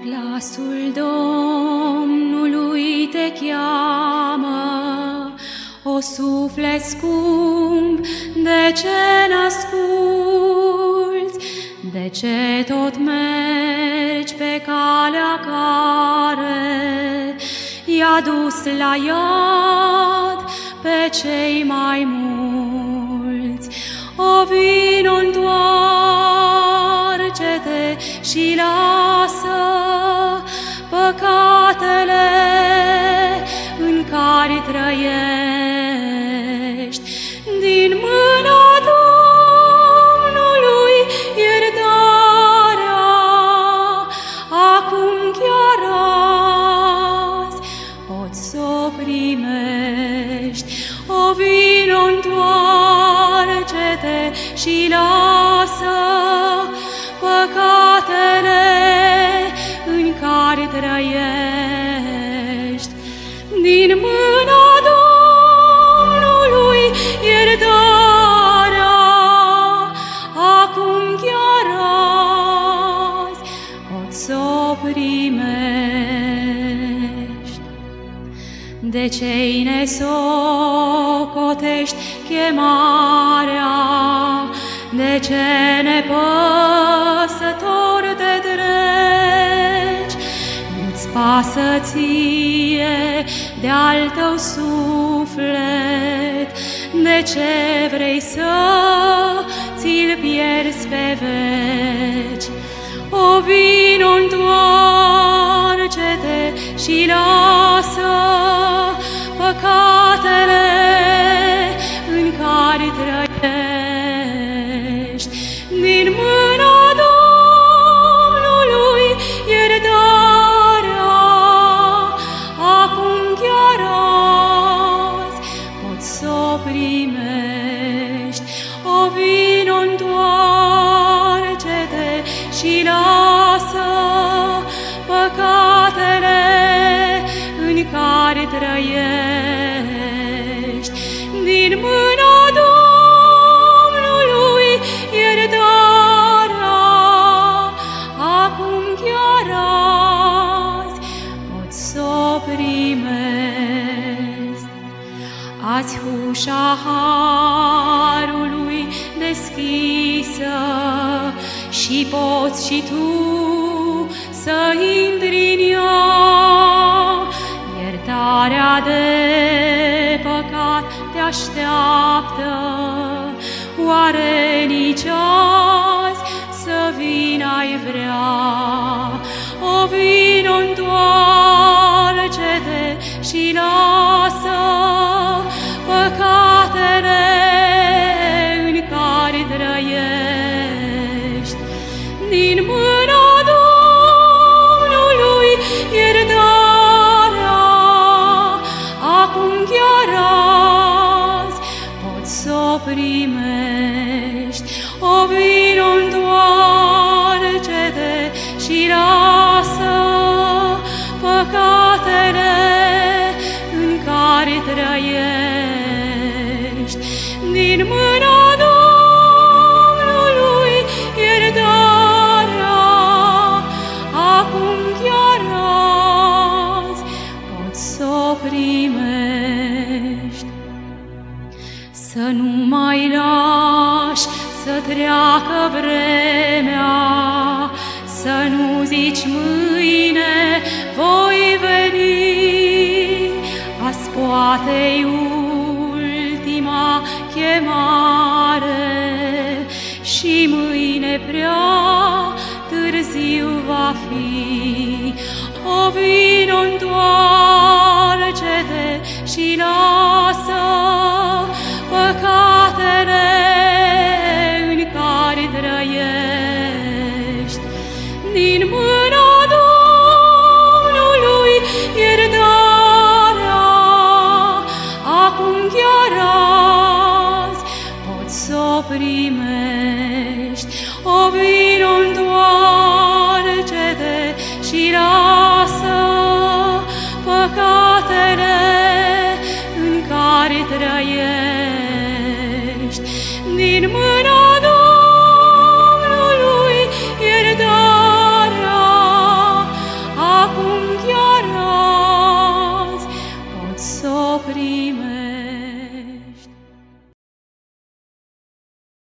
Glasul Domnului te cheamă, o suflet scump, de ce n-asculți? De ce tot mergi pe calea care i-a dus la iad pe cei mai mulți? O vino, întoarce-te și lasă păcatele în care trăiești. Din mâna Domnului iertarea, acum chiar azi poți s-o primești. O vino, întoarce-te și lasă păcatele în care trăiești. Din mâna Domnului iertarea, acum chiar azi poți s-o primești. De ce-i nesocotești chemarea? De ce nepăsător te treci? Nu-ți pasă ție de-al tău suflet? De ce vrei să ți-l pierzi pe veci? O vino, întoarce-te și lasă păcatele în care trăiești. Din mâna Domnului iertarea, acum chiar azi poți s-o primești. O vino, întoarce-te și lasă păcatele în care trăiești. Din mâna Domnului iertarea, acum chiar azi poți s-o primești. Azi ușa harului deschisă și poți și tu să intri în ea. Iertarea de păcat te așteaptă, oare nici azi să vin ai vrea? O vino, întoarce-te și lasă păcatele în care trăiești. Din mâna Domnului iertarea, acum chiar azi poți s-o primești. O vino, întoarce-te și lasă păcatele în care trăiești. Din mâna Domnului iertarea, acum chiar azi poți s-o primești. Să nu mai lași să treacă vremea, să nu zici mâine voi veni. Azi poate-i ultima chemare și mâine prea târziu va fi. O vino, întoarce-te și lasă păcatele în care trăiești. Din mâna Domnului iertarea, acum chiar azi poți s-o primești. O vino, întoarce-te și lasă păcatele în care trăiești. Din mâna